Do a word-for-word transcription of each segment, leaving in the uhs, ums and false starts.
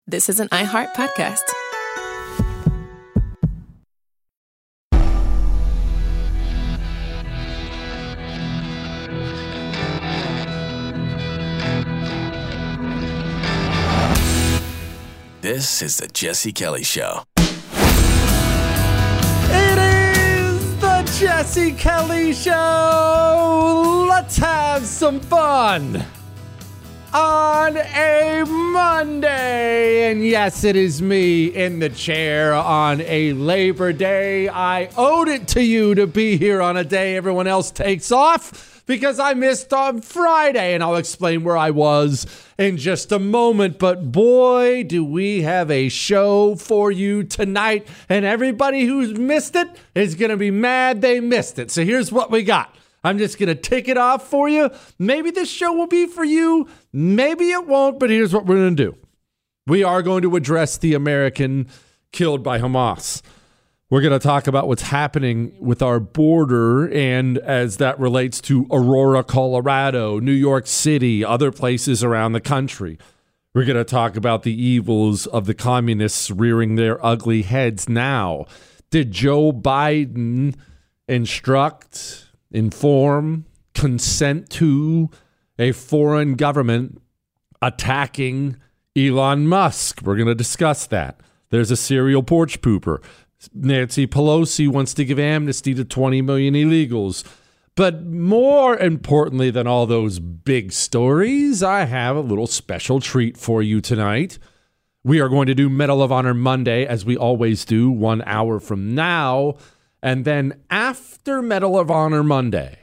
This is an iHeart podcast. This is the Jesse Kelly Show. It is the Jesse Kelly Show. Let's have some fun on a Monday. And yes, it is me in the chair on a Labor Day. I owed it to you to be here on a day everyone else takes off because I missed on Friday, and I'll explain where I was in just a moment. But boy, do we have a show for you tonight, and everybody who's missed it is going to be mad they missed it. So here's what we got. I'm just going to tick it off for you. Maybe this show will be for you. Maybe it won't, but here's what we're going to do. We are going to address the American killed by Hamas. We're going to talk about what's happening with our border and as that relates to Aurora, Colorado, New York City, other places around the country. We're going to talk about the evils of the communists rearing their ugly heads now. Did Joe Biden instruct, inform, consent to a foreign government attacking Elon Musk? We're going to discuss that. There's a serial porch pooper. Nancy Pelosi wants to give amnesty to twenty million illegals. But more importantly than all those big stories, I have a little special treat for you tonight. We are going to do Medal of Honor Monday, as we always do, one hour from now. And then after Medal of Honor Monday,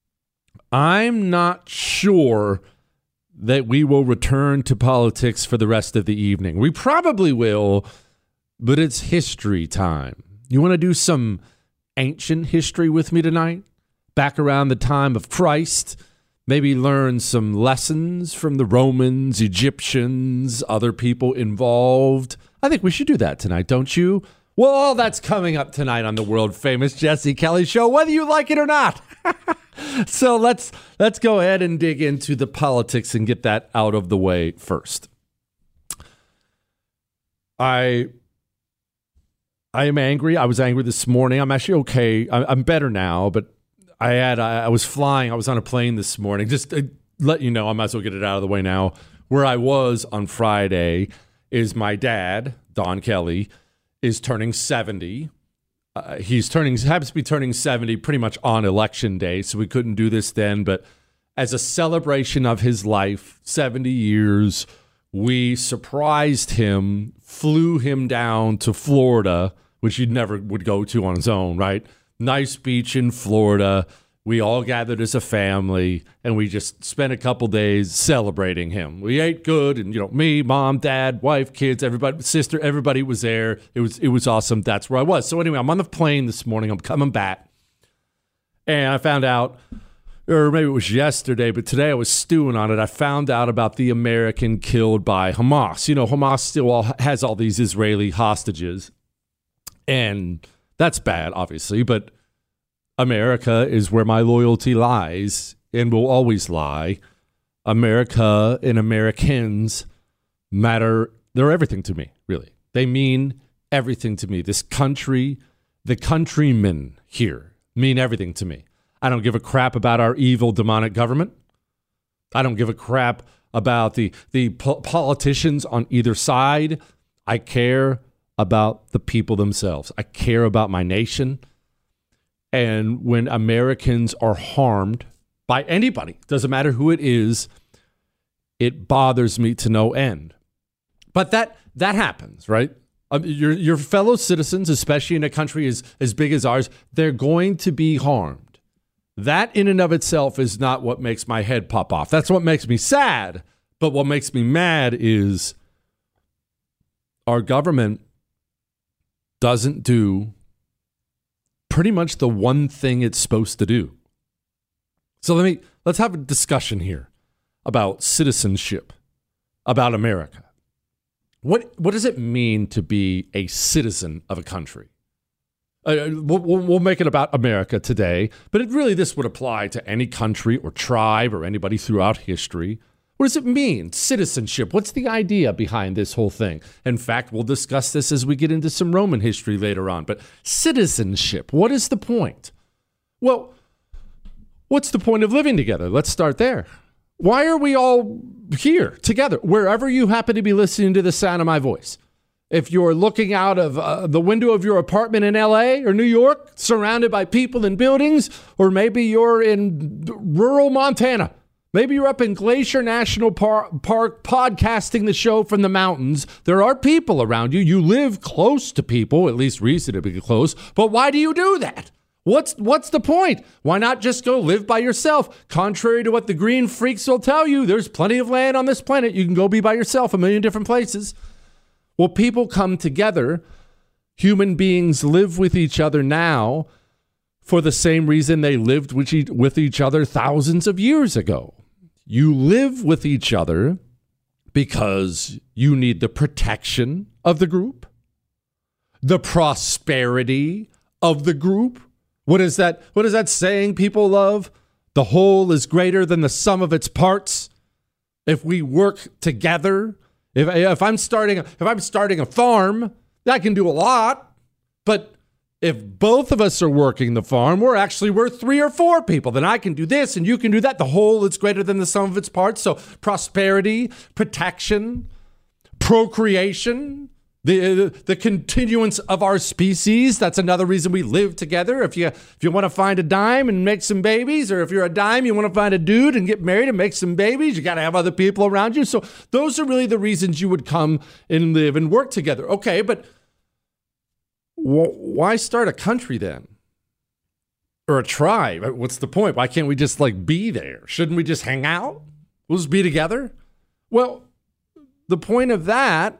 I'm not sure that we will return to politics for the rest of the evening. We probably will, but it's history time. You want to do some ancient history with me tonight? Back around the time of Christ, maybe learn some lessons from the Romans, Egyptians, other people involved. I think we should do that tonight, don't you? Well, all that's coming up tonight on the world-famous Jesse Kelly Show, whether you like it or not. So let's let's go ahead and dig into the politics and get that out of the way first. I I am angry. I was angry this morning. I'm actually okay. I, I'm better now, but I had I, I was flying. I was on a plane this morning. Just to let you know, I might as well get it out of the way now. Where I was on Friday is my dad, Don Kelly, is turning seventy. Uh, he's turning happens to be turning seventy pretty much on election day, so we couldn't do this then. But as a celebration of his life, seventy years, we surprised him, flew him down to Florida, which he never would go to on his own, right? Nice beach in Florida. We all gathered as a family, and we just spent a couple days celebrating him. We ate good, and you know, me, mom, dad, wife, kids, everybody, sister, everybody was there. It was it was awesome. That's where I was. So anyway, I'm on the plane this morning. I'm coming back, and I found out, or maybe it was yesterday, but today I was stewing on it. I found out about the American killed by Hamas. You know, Hamas still all, has all these Israeli hostages, and that's bad, obviously, but America is where my loyalty lies and will always lie. America and Americans matter. They're everything to me, really. They mean everything to me. This country, the countrymen here mean everything to me. I don't give a crap about our evil, demonic government. I don't give a crap about the, the po- politicians on either side. I care about the people themselves. I care about my nation. And when Americans are harmed by anybody, doesn't matter who it is, it bothers me to no end. But that that happens, right? Um, your your fellow citizens, especially in a country as, as big as ours, they're going to be harmed. That in and of itself is not what makes my head pop off. That's what makes me sad. But what makes me mad is our government doesn't do pretty much the one thing it's supposed to do. So let me let's have a discussion here about citizenship, about America. What what does it mean to be a citizen of a country? Uh, we'll, we'll make it about America today, but it really this would apply to any country or tribe or anybody throughout history. What does it mean? Citizenship. What's the idea behind this whole thing? In fact, we'll discuss this as we get into some Roman history later on. But citizenship, what is the point? Well, what's the point of living together? Let's start there. Why are we all here together, wherever you happen to be listening to the sound of my voice? If you're looking out of uh, the window of your apartment in L A or New York, surrounded by people and buildings, or maybe you're in rural Montana, maybe you're up in Glacier National Par- Park podcasting the show from the mountains, there are people around you. You live close to people, at least reasonably close, but why do you do that? What's what's the point? Why not just go live by yourself? Contrary to what the green freaks will tell you, there's plenty of land on this planet. You can go be by yourself a million different places. Well, people come together. Human beings live with each other now for the same reason they lived with each, with each other thousands of years ago. You live with each other because you need the protection of the group, the prosperity of the group. What is that? What is that saying people love? The whole is greater than the sum of its parts. If we work together, if if I'm starting if I'm starting a farm, that can do a lot. But if both of us are working the farm, we're actually worth three or four people. Then I can do this and you can do that. The whole is greater than the sum of its parts. So prosperity, protection, procreation. The, the continuance of our species, that's another reason we live together. If you if you want to find a dime and make some babies, or if you're a dime, you want to find a dude and get married and make some babies, you got to have other people around you. So those are really the reasons you would come and live and work together. Okay, but wh- why start a country then? Or a tribe? What's the point? Why can't we just like be there? Shouldn't we just hang out? We'll just be together? Well, the point of that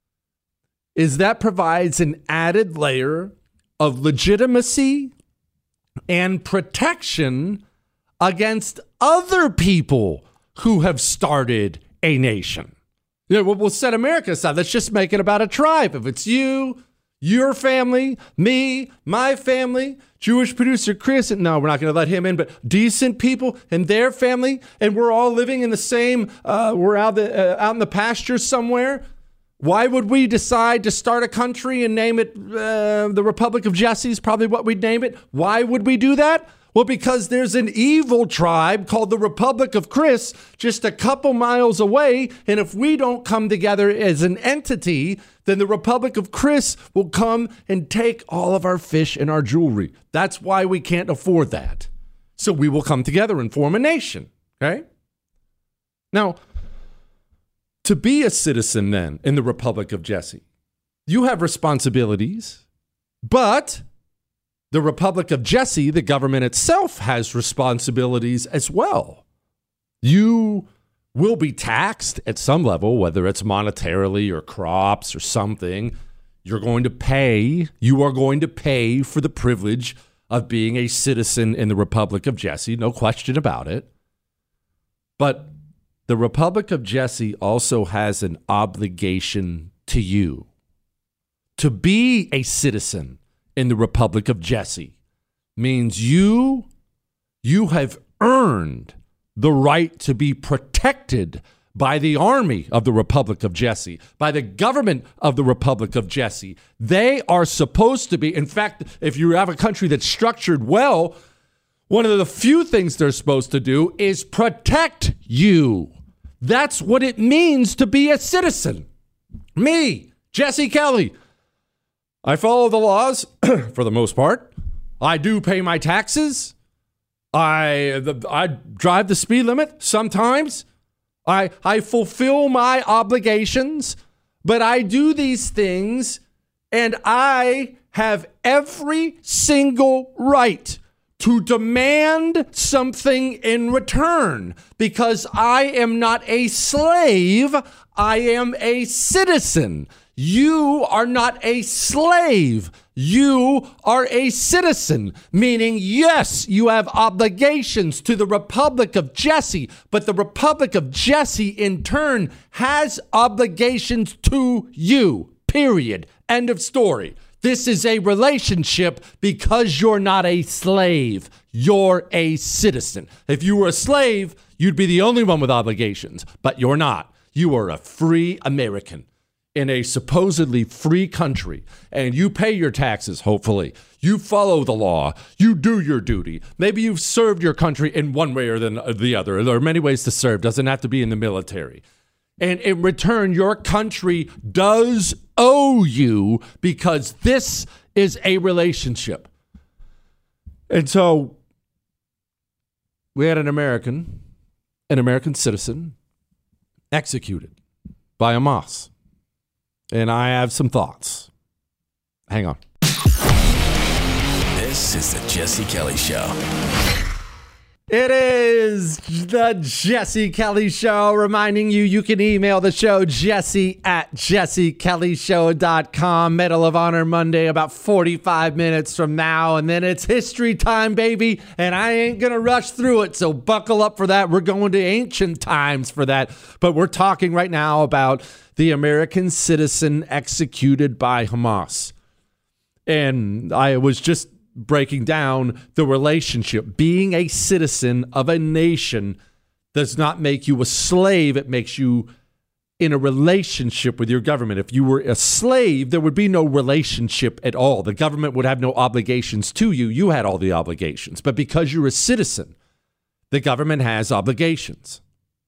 is that provides an added layer of legitimacy and protection against other people who have started a nation. You know, we'll, we'll set America aside. Let's just make it about a tribe. If it's you, your family, me, my family, Jewish producer Chris, and no, we're not going to let him in, but decent people and their family, and we're all living in the same, uh, we're out, the, uh, out in the pasture somewhere. Why would we decide to start a country and name it uh, the Republic of Jesse is probably what we'd name it? Why would we do that? Well, because there's an evil tribe called the Republic of Chris just a couple miles away. And if we don't come together as an entity, then the Republic of Chris will come and take all of our fish and our jewelry. That's why we can't afford that. So we will come together and form a nation. Okay? Now, to be a citizen then in the Republic of Jesse, you have responsibilities, but the Republic of Jesse, the government itself, has responsibilities as well. You will be taxed at some level, whether it's monetarily or crops or something. You're going to pay, you are going to pay for the privilege of being a citizen in the Republic of Jesse, no question about it. But the Republic of Jesse also has an obligation to you. To be a citizen in the Republic of Jesse means you, you have earned the right to be protected by the army of the Republic of Jesse, by the government of the Republic of Jesse. They are supposed to be, in fact, if you have a country that's structured well, one of the few things they're supposed to do is protect you. That's what it means to be a citizen. Me, Jesse Kelly, I follow the laws for the most part. I do pay my taxes. I the, I drive the speed limit sometimes. I I fulfill my obligations, but I do these things and I have every single right to demand something in return because I am not a slave. I am a citizen. You are not a slave. You are a citizen, meaning, yes, you have obligations to the Republic of Jesse, but the Republic of Jesse in turn has obligations to you, period. End of story. This is a relationship because you're not a slave. You're a citizen. If you were a slave, You'd be the only one with obligations, but you're not. You are a free American in a supposedly free country, and you pay your taxes, hopefully. You follow the law. You do your duty. Maybe you've served your country in one way or the other. There are many ways to serve. Doesn't have to be in the military. And in return, your country does owe you because this is a relationship. And so we had an American, an American citizen, executed by Hamas. And I have some thoughts. Hang on. This is the Jesse Kelly Show. It is the Jesse Kelly Show, reminding you you can email the show, jesse at jesse kelly show dot com. Medal of Honor Monday, about forty-five minutes from now, and then it's history time, baby, and I ain't going to rush through it, so buckle up for that. We're going to ancient times for that, but we're talking right now about the American citizen executed by Hamas. And I was just breaking down the relationship. Being a citizen of a nation does not make you a slave. It makes you in a relationship with your government. If you were a slave, there would be no relationship at all. The government would have no obligations to you. You had all the obligations. But because you're a citizen, the government has obligations.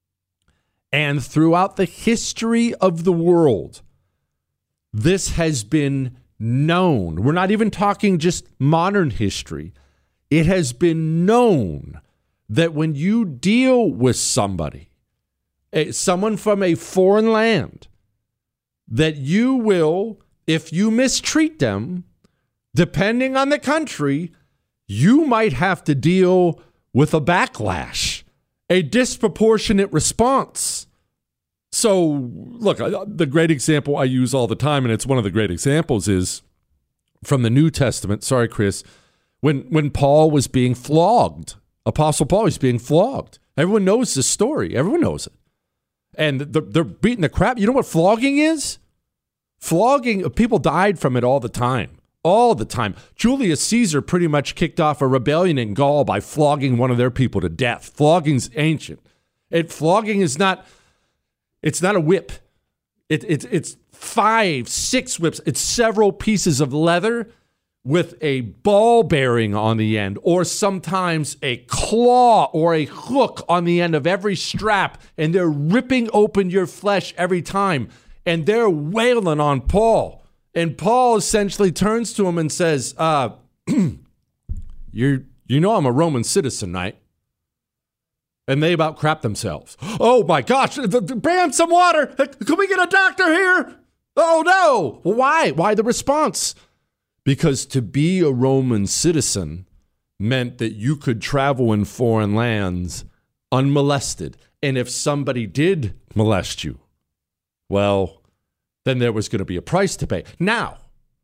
And throughout the history of the world, this has been known. We're not even talking just modern history. It has been known that when you deal with somebody, someone from a foreign land, that you will, if you mistreat them, depending on the country, you might have to deal with a backlash, a disproportionate response. So, look, the great example I use all the time, and it's one of the great examples, is from the New Testament. Sorry, Chris. When when Paul was being flogged, Apostle Paul was being flogged. Everyone knows this story. Everyone knows it. And they're, they're beating the crap. You know what flogging is? Flogging, people died from it all the time. All the time. Julius Caesar pretty much kicked off a rebellion in Gaul by flogging one of their people to death. Flogging's ancient. And flogging is not... It's not a whip. It, it, it's five, six whips. It's several pieces of leather with a ball bearing on the end, or sometimes a claw or a hook on the end of every strap, and they're ripping open your flesh every time, and they're wailing on Paul. And Paul essentially turns to him and says, uh, you you know I'm a Roman citizen, right? And they about crap themselves. Oh my gosh, bam, some water. Can we get a doctor here? Oh no. Why? Why the response? Because to be a Roman citizen meant that you could travel in foreign lands unmolested. And if somebody did molest you, well, then there was going to be a price to pay. Now,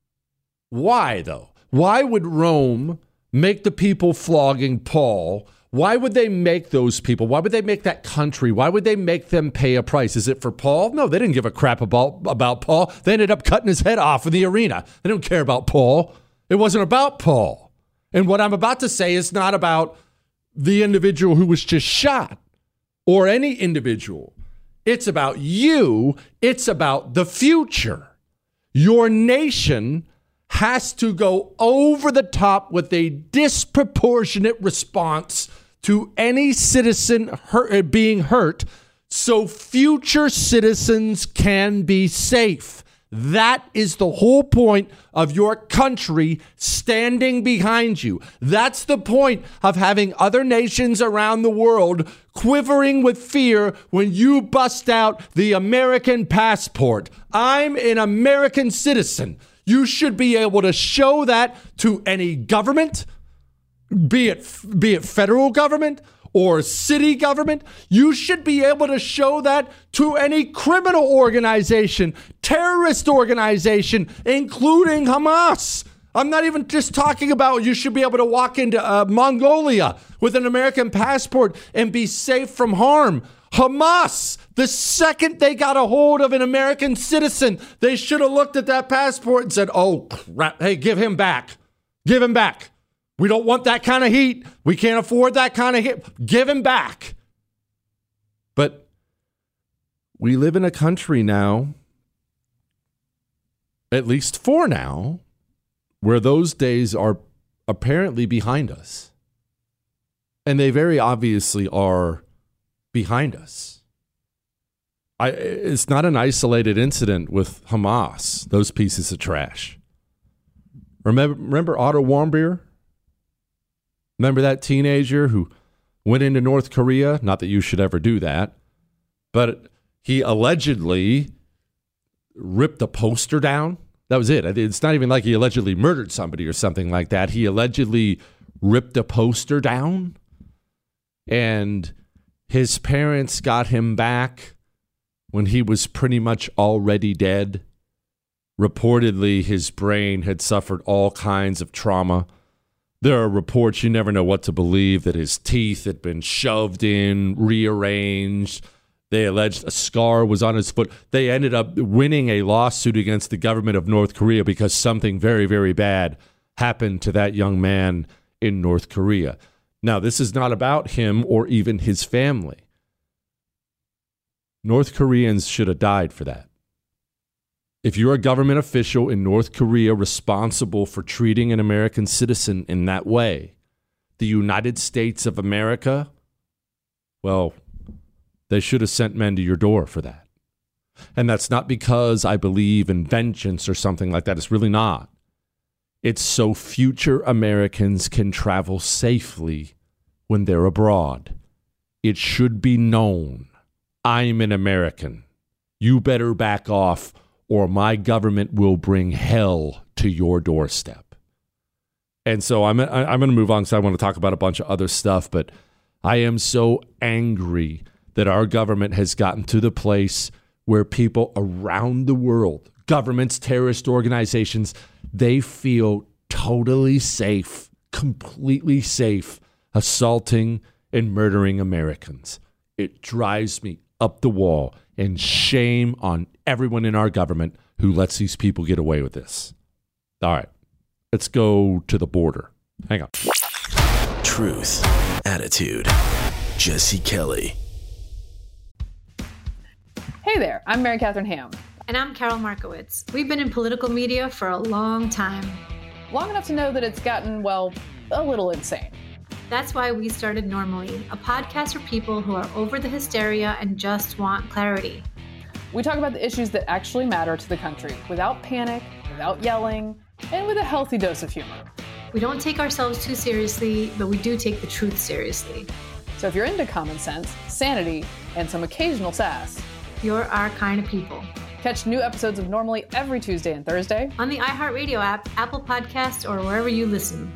why though? Why would Rome make the people flogging Paul? Why would they make those people? Why would they make that country? Why would they make them pay a price? Is it for Paul? No, they didn't give a crap about, about Paul. They ended up cutting his head off in the arena. They don't care about Paul. It wasn't about Paul. And what I'm about to say is not about the individual who was just shot or any individual. It's about you. It's about the future. Your nation has to go over the top with a disproportionate response to any citizen hurt, being hurt, so future citizens can be safe. That is the whole point of your country standing behind you. That's the point of having other nations around the world quivering with fear when you bust out the American passport. I'm an American citizen. You should be able to show that to any government, be it be it federal government or city government. You should be able to show that to any criminal organization, terrorist organization, including Hamas. I'm not even just talking about you should be able to walk into uh, Mongolia with an American passport and be safe from harm. Hamas, the second they got a hold of an American citizen, they should have looked at that passport and said, oh, crap, hey, give him back. Give him back. We don't want that kind of heat. We can't afford that kind of heat. Give him back. But we live in a country now, at least for now, where those days are apparently behind us. And they very obviously are behind us. I, it's not an isolated incident with Hamas, those pieces of trash. Remember, remember Otto Warmbier? Remember that teenager who went into North Korea? Not that you should ever do that. But he allegedly ripped a poster down. That was it. It's not even like he allegedly murdered somebody or something like that. He allegedly ripped a poster down. And his parents got him back when he was pretty much already dead. Reportedly, his brain had suffered all kinds of trauma. There are reports, you never know what to believe, that his teeth had been shoved in, rearranged. They alleged a scar was on his foot. They ended up winning a lawsuit against the government of North Korea because something very, very bad happened to that young man in North Korea. Now, this is not about him or even his family. North Koreans should have died for that. If you're a government official in North Korea responsible for treating an American citizen in that way, the United States of America, well, they should have sent men to your door for that. And that's not because I believe in vengeance or something like that. It's really not. It's so future Americans can travel safely when they're abroad. It should be known. I'm an American. You better back off, or my government will bring hell to your doorstep. And so I'm I'm going to move on because I want to talk about a bunch of other stuff, but I am so angry that our government has gotten to the place where people around the world, governments, terrorist organizations, they feel totally safe, completely safe, assaulting and murdering Americans. It drives me up the wall, and shame on everyone in our government who lets these people get away with this. All right, let's go to the border. Hang on. Truth, attitude, Jesse Kelly. Hey there, I'm Mary Catherine Ham. And I'm Carol Markowitz. We've been in political media for a long time. Long enough to know that it's gotten, well, a little insane. That's why we started Normally, a podcast for people who are over the hysteria and just want clarity. We talk about the issues that actually matter to the country, without panic, without yelling, and with a healthy dose of humor. We don't take ourselves too seriously, but we do take the truth seriously. So if you're into common sense, sanity, and some occasional sass, you're our kind of people. Catch new episodes of Normally every Tuesday and Thursday on the iHeartRadio app, Apple Podcasts, or wherever you listen.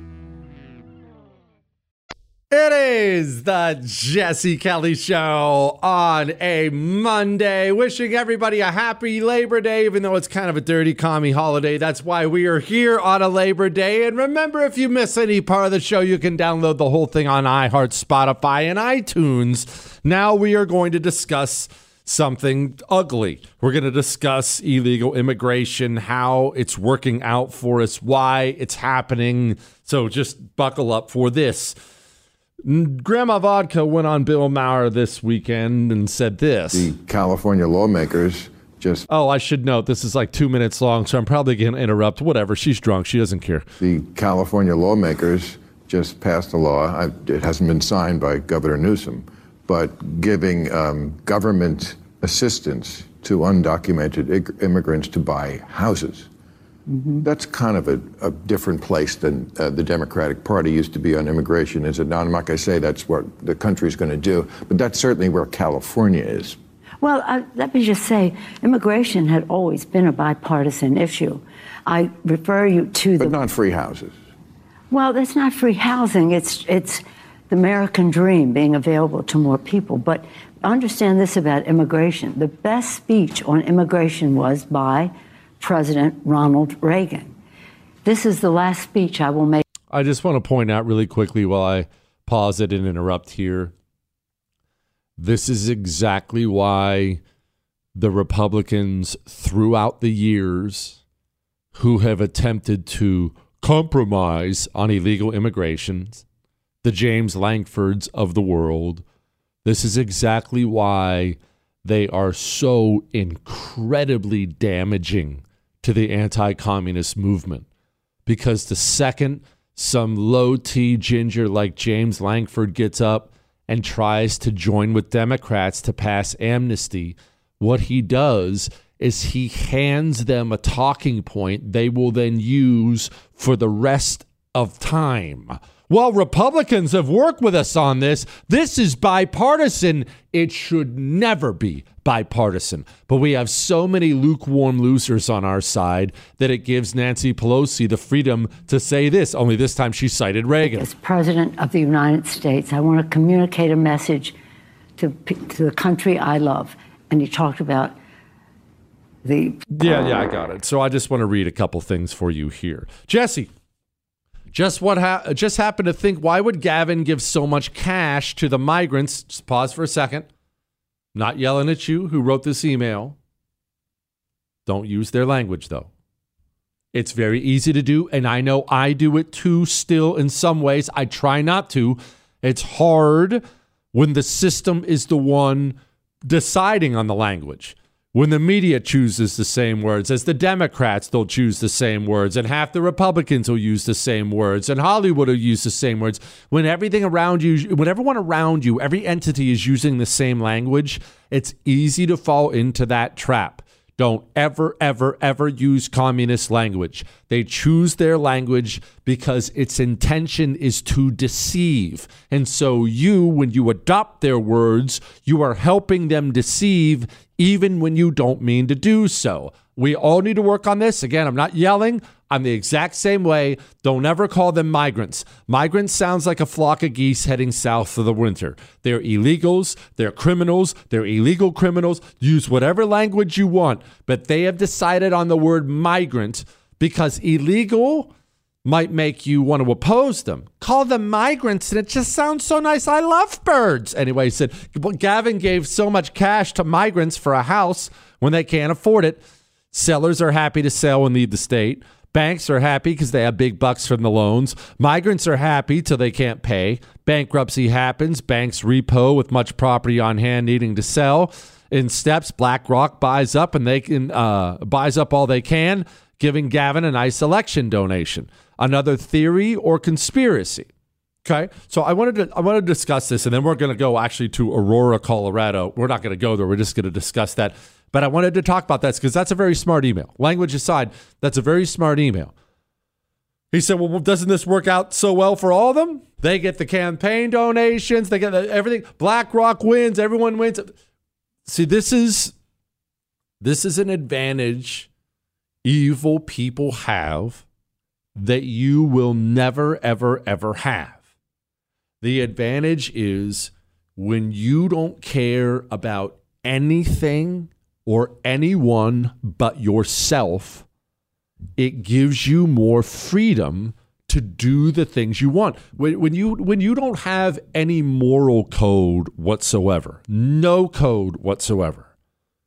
It is the Jesse Kelly Show on a Monday. Wishing everybody a happy Labor Day, even though it's kind of a dirty commie holiday. That's why we are here on a Labor Day. And remember, if you miss any part of the show, you can download the whole thing on iHeart, Spotify, and iTunes. Now we are going to discuss something ugly. We're going to discuss illegal immigration, how it's working out for us, why it's happening. So just buckle up for this. Grandma Vodka went on Bill Maher this weekend and said this. The California lawmakers just... Oh, I should note, this is like two minutes long, so I'm probably going to interrupt. Whatever, she's drunk. She doesn't care. The California lawmakers just passed a law. I, it hasn't been signed by Governor Newsom, but giving um, government assistance to undocumented ig- immigrants to buy houses. Mm-hmm. That's kind of a, a different place than uh, the Democratic Party used to be on immigration, is it not? I'm not going to say that's what the country's going to do, but that's certainly where California is. Well, uh, let me just say, immigration had always been a bipartisan issue. I refer you to the... But not free houses. Well, that's not free housing. It's, it's the American dream being available to more people. But understand this about immigration. The best speech on immigration was by President Ronald Reagan. This is the last speech I will make. I just want to point out really quickly while I pause it and interrupt here. This is exactly why the Republicans throughout the years who have attempted to compromise on illegal immigration, the James Lankfords of the world, This is exactly why they are so incredibly damaging to the anti-communist movement. Because the second some low-T ginger like James Lankford gets up and tries to join with Democrats to pass amnesty, what he does is he hands them a talking point they will then use for the rest of time. Well, Republicans have worked with us on this. This is bipartisan. It should never be bipartisan. But we have so many lukewarm losers on our side that it gives Nancy Pelosi the freedom to say this. Only this time she cited Reagan. As President of the United States, I want to communicate a message to, to the country I love. And he talked about the... Yeah, yeah, I got it. So I just want to read a couple things for you here. Jesse. Just what ha- just happened to think, why would Gavin give so much cash to the migrants? Just pause for a second. Not yelling at you who wrote this email. Don't use their language, though. It's very easy to do, and I know I do it too still in some ways. I try not to. It's hard when the system is the one deciding on the language. When the media chooses the same words as the Democrats, they'll choose the same words, and half the Republicans will use the same words, and Hollywood will use the same words. When everything around you, when everyone around you, every entity is using the same language, it's easy to fall into that trap. Don't ever, ever, ever use communist language. They choose their language because its intention is to deceive. And so you, when you adopt their words, you are helping them deceive even when you don't mean to do so. We all need to work on this. Again, I'm not yelling. I'm the exact same way. Don't ever call them migrants. Migrants sounds like a flock of geese heading south for the winter. They're illegals. They're criminals. They're illegal criminals. Use whatever language you want. But they have decided on the word migrant because illegal might make you want to oppose them. Call them migrants, and it just sounds so nice. I love birds. Anyway, he said, Gavin gave so much cash to migrants for a house when they can't afford it. Sellers are happy to sell and leave the state. Banks are happy because they have big bucks from the loans. Migrants are happy till they can't pay. Bankruptcy happens. Banks repo with much property on hand needing to sell. In steps, BlackRock buys up and they can uh, buys up all they can, giving Gavin a nice election donation. Another theory or conspiracy. Okay, so I wanted to I want to discuss this, and then we're going to go actually to Aurora, Colorado. We're not going to go there. We're just going to discuss that. But I wanted to talk about that because that's a very smart email. Language aside, that's a very smart email. He said, well, doesn't this work out so well for all of them? They get the campaign donations. They get everything. BlackRock wins. Everyone wins. See, this is this is an advantage evil people have that you will never, ever, ever have. The advantage is when you don't care about anything or anyone but yourself, it gives you more freedom to do the things you want. When, when you when you don't have any moral code whatsoever, no code whatsoever,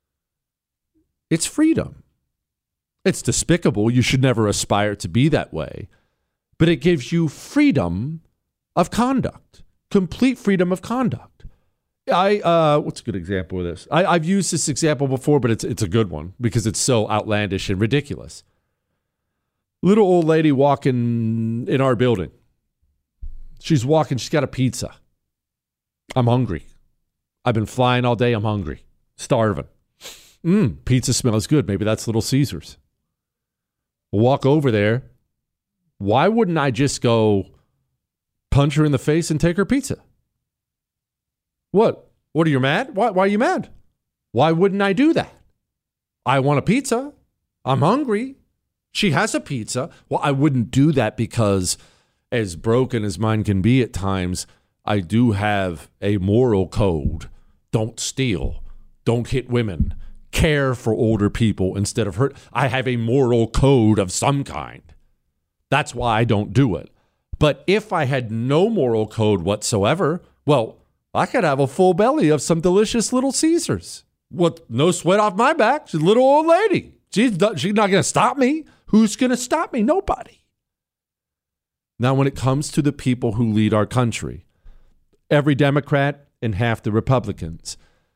it's freedom. It's despicable. You should never aspire to be that way. But it gives you freedom of conduct, complete freedom of conduct. I uh, what's a good example of this? I, I've used this example before, but it's it's a good one because it's so outlandish and ridiculous. Little old lady walking in our building. She's walking. She's got a pizza. I'm hungry. I've been flying all day. I'm hungry. Starving. Mmm, pizza smells good. Maybe that's Little Caesars. We'll walk over there. Why wouldn't I just go punch her in the face and take her pizza? What? What are you mad? Why, why are you mad? Why wouldn't I do that? I want a pizza. I'm hungry. She has a pizza. Well, I wouldn't do that because as broken as mine can be at times, I do have a moral code. Don't steal. Don't hit women. Care for older people instead of hurt. I have a moral code of some kind. That's why I don't do it. But if I had no moral code whatsoever, well, I could have a full belly of some delicious Little Caesars. What? No sweat off my back. She's a little old lady. She's, she's not going to stop me. Who's going to stop me? Nobody. Now, when it comes to the people who lead our country, every Democrat, and half the Republicans.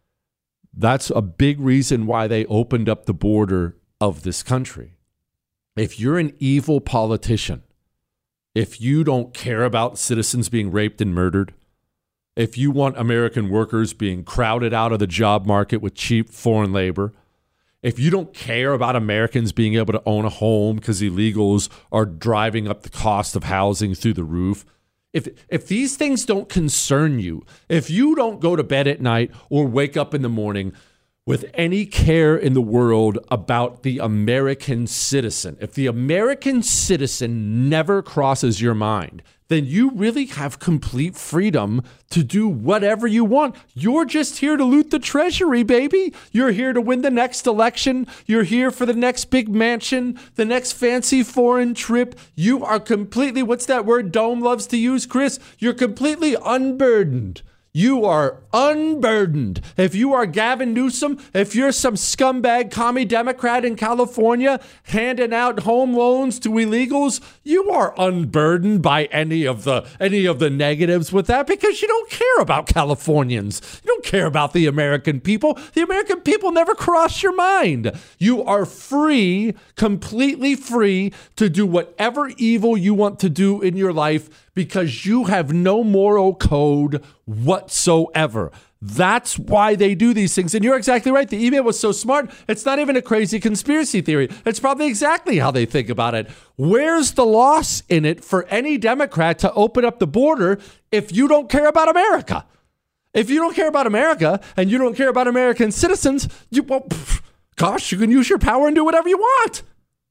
That's a big reason why they opened up the border of this country. If you're an evil politician, if you don't care about citizens being raped and murdered, if you want American workers being crowded out of the job market with cheap foreign labor, if you don't care about Americans being able to own a home because illegals are driving up the cost of housing through the roof, if if these things don't concern you, if you don't go to bed at night or wake up in the morning with any care in the world about the American citizen, if the American citizen never crosses your mind, then you really have complete freedom to do whatever you want. You're just here to loot the treasury, baby. You're here to win the next election. You're here for the next big mansion, the next fancy foreign trip. You are completely, what's that word Dome loves to use, Chris? You're completely unburdened. You are unburdened. If you are Gavin Newsom, if you're some scumbag commie Democrat in California handing out home loans to illegals, you are unburdened by any of the any of the negatives with that because you don't care about Californians. You don't care about the American people. The American people never cross your mind. You are free, completely free to do whatever evil you want to do in your life because you have no moral code whatsoever. That's why they do these things. And you're exactly right. The email was so smart. It's not even a crazy conspiracy theory. It's probably exactly how they think about it. Where's the loss in it for any Democrat to open up the border if you don't care about America? If you don't care about America and you don't care about American citizens, you, well, pff, gosh, you can use your power and do whatever you want.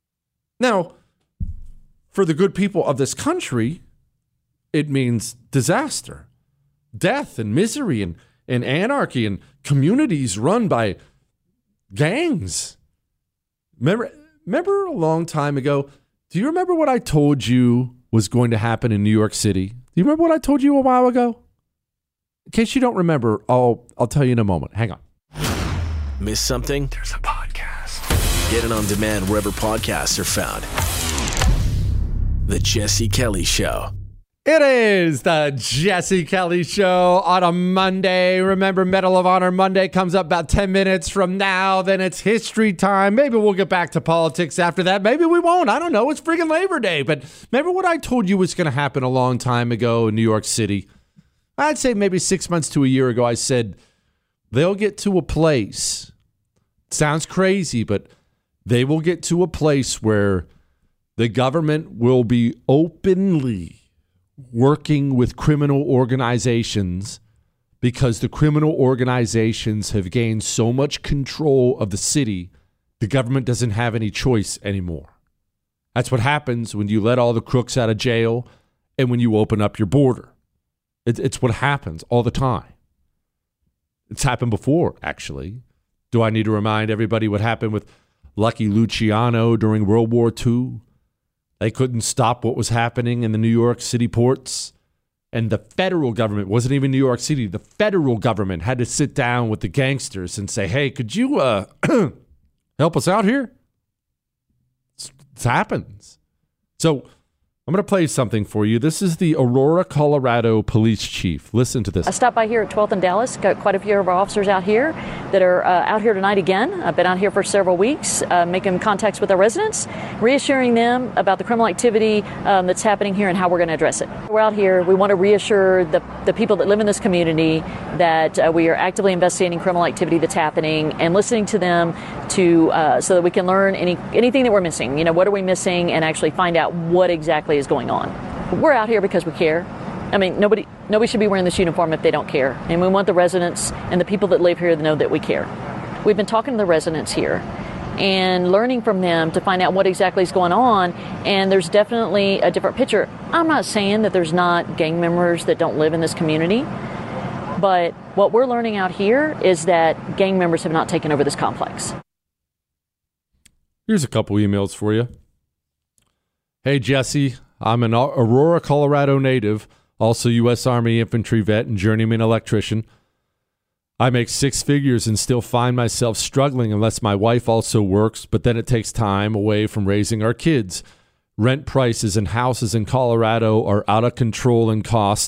Now, for the good people of this country, it means disaster, death and misery and, and anarchy and communities run by gangs. Remember, remember a long time ago, do you remember what I told you was going to happen in New York City? Do you remember what I told you a while ago? In case you don't remember, I'll, I'll tell you in a moment. Hang on. Miss something? There's a podcast. Get it on demand wherever podcasts are found. The Jesse Kelly Show. It is the Jesse Kelly Show on a Monday. Remember, Medal of Honor Monday comes up about ten minutes from now. Then it's history time. Maybe we'll get back to politics after that. Maybe we won't. I don't know. It's freaking Labor Day. But remember what I told you was going to happen a long time ago in New York City? I'd say maybe six months to a year ago, I said they'll get to a place. It sounds crazy, but they will get to a place where the government will be openly working with criminal organizations because the criminal organizations have gained so much control of the city, the government doesn't have any choice anymore. That's what happens when you let all the crooks out of jail and when you open up your border. It, it's what happens all the time. It's happened before, actually. Do I need to remind everybody what happened with Lucky Luciano during World War Two? They couldn't stop what was happening in the New York City ports. And the federal government, wasn't even New York City, the federal government had to sit down with the gangsters and say, hey, could you uh, help us out here? It happens. So I'm going to play something for you. This is the Aurora, Colorado police chief. Listen to this. I stopped by here at twelfth and Dallas. Got quite a few of our officers out here that are uh, out here tonight again. I've been out here for several weeks, uh, making contacts with our residents, reassuring them about the criminal activity um, that's happening here and how we're going to address it. We're out here. We want to reassure the, the people that live in this community that uh, we are actively investigating criminal activity that's happening and listening to them to uh, so that we can learn any anything that we're missing. You know, what are we missing, and actually find out what exactly is going on. We're out here because we care. I mean, nobody nobody should be wearing this uniform if they don't care. And we want the residents and the people that live here to know that we care. We've been talking to the residents here and learning from them to find out what exactly is going on. And there's definitely a different picture. I'm not saying that there's not gang members that don't live in this community, but what we're learning out here is that gang members have not taken over this complex. Here's a couple emails for you. Hey, Jesse, I'm an Aurora, Colorado native, also U S Army infantry vet and journeyman electrician. I make six figures and still find myself struggling unless my wife also works, but then it takes time away from raising our kids. Rent prices and houses in Colorado are out of control in cost,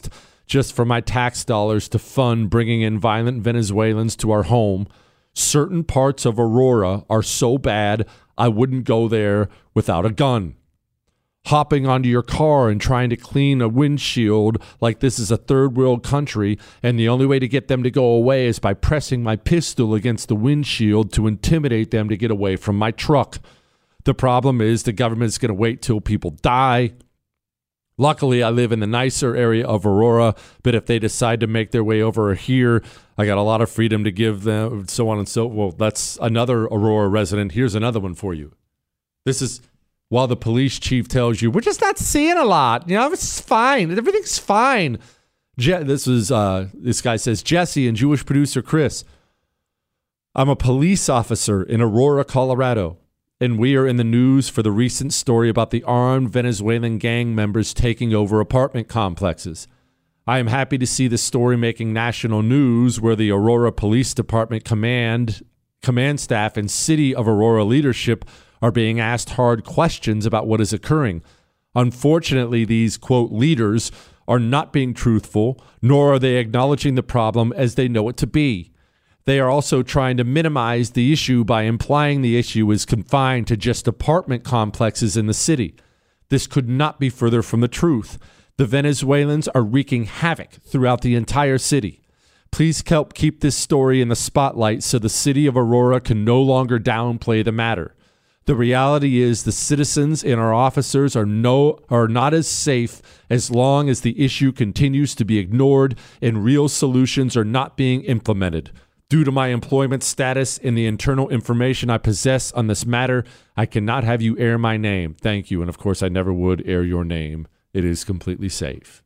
just for my tax dollars to fund bringing in violent Venezuelans to our home. Certain parts of Aurora are so bad, I wouldn't go there without a gun. Hopping onto your car and trying to clean a windshield like this is a third world country, and the only way to get them to go away is by pressing my pistol against the windshield to intimidate them to get away from my truck. The problem is the government's going to wait till people die. Luckily, I live in the nicer area of Aurora, but if they decide to make their way over here, I got a lot of freedom to give them, so on and so. Well, that's another Aurora resident. Here's another one for you. This is while the police chief tells you, we're just not seeing a lot. You know, it's fine. Everything's fine. Je- this is, uh, this guy says, Jesse and Jewish producer Chris, I'm a police officer in Aurora, Colorado. And we are in the news for the recent story about the armed Venezuelan gang members taking over apartment complexes. I am happy to see the story making national news where the Aurora Police Department command, command staff and City of Aurora leadership are being asked hard questions about what is occurring. Unfortunately, these, quote, leaders are not being truthful, nor are they acknowledging the problem as they know it to be. They are also trying to minimize the issue by implying the issue is confined to just apartment complexes in the city. This could not be further from the truth. The Venezuelans are wreaking havoc throughout the entire city. Please help keep this story in the spotlight so the city of Aurora can no longer downplay the matter. The reality is the citizens and our officers are no are not as safe as long as the issue continues to be ignored and real solutions are not being implemented. Due to my employment status and the internal information I possess on this matter, I cannot have you air my name. Thank you. And of course, I never would air your name. It is completely safe.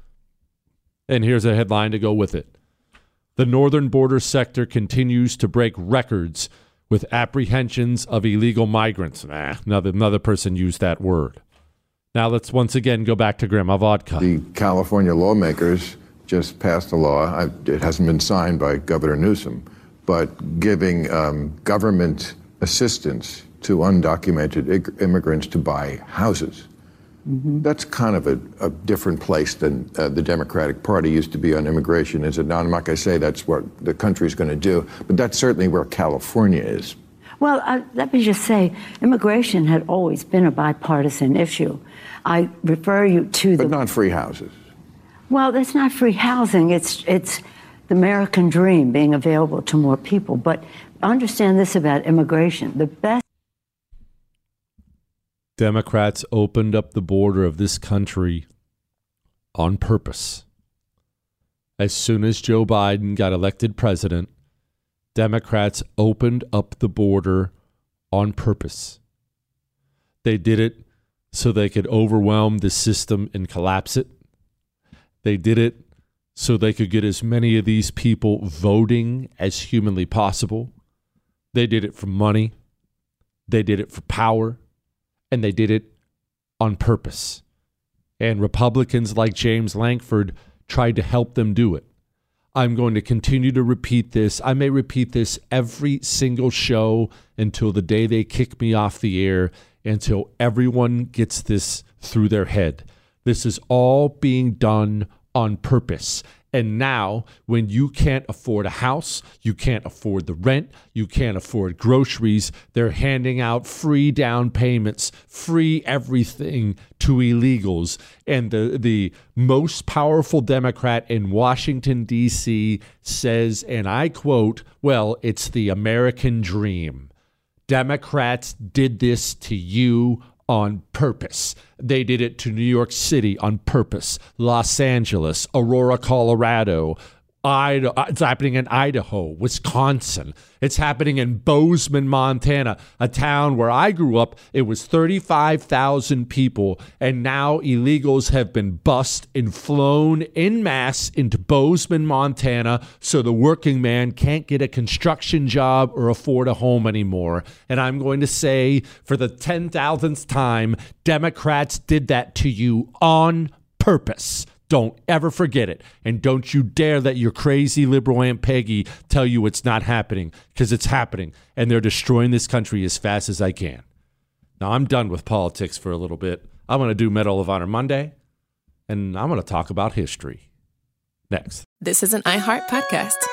And here's a headline to go with it. The northern border sector continues to break records with apprehensions of illegal migrants. Nah, another, another person used that word. Now let's once again go back to Grandma Vodka. The California lawmakers just passed a law. I, it hasn't been signed by Governor Newsom, but giving um, government assistance to undocumented ig- immigrants to buy houses. Mm-hmm. That's kind of a, a different place than uh, the Democratic Party used to be on immigration, is it not? I'm not going to say that's what the country's going to do, but that's certainly where California is. Well, uh, let me just say, immigration had always been a bipartisan issue. I refer you to the... But not free houses. Well, that's not free housing. It's it's the American dream being available to more people. But understand this about immigration. The best Democrats opened up the border of this country on purpose. As soon as Joe Biden got elected president, Democrats opened up the border on purpose. They did it so they could overwhelm the system and collapse it. They did it so they could get as many of these people voting as humanly possible. They did it for money. They did it for power. And they did it on purpose. And Republicans like James Lankford tried to help them do it. I'm going to continue to repeat this. I may repeat this every single show until the day they kick me off the air, until everyone gets this through their head. This is all being done on purpose. And now, when you can't afford a house, you can't afford the rent, you can't afford groceries, they're handing out free down payments, free everything to illegals. And the, the most powerful Democrat in Washington, D C says, and I quote, well, it's the American dream. Democrats did this to you on purpose. They did it to New York City on purpose, Los Angeles, Aurora, Colorado. Idaho, it's happening in Idaho, Wisconsin. It's happening in Bozeman, Montana, a town where I grew up. It was thirty-five thousand people, and now illegals have been bussed and flown en masse into Bozeman, Montana, so the working man can't get a construction job or afford a home anymore. And I'm going to say for the ten thousandth time, Democrats did that to you on purpose. Don't ever forget it. And don't you dare let your crazy liberal Aunt Peggy tell you it's not happening, because it's happening. And they're destroying this country as fast as I can. Now, I'm done with politics for a little bit. I'm going to do Medal of Honor Monday, and I'm going to talk about history. Next. This is an iHeart podcast.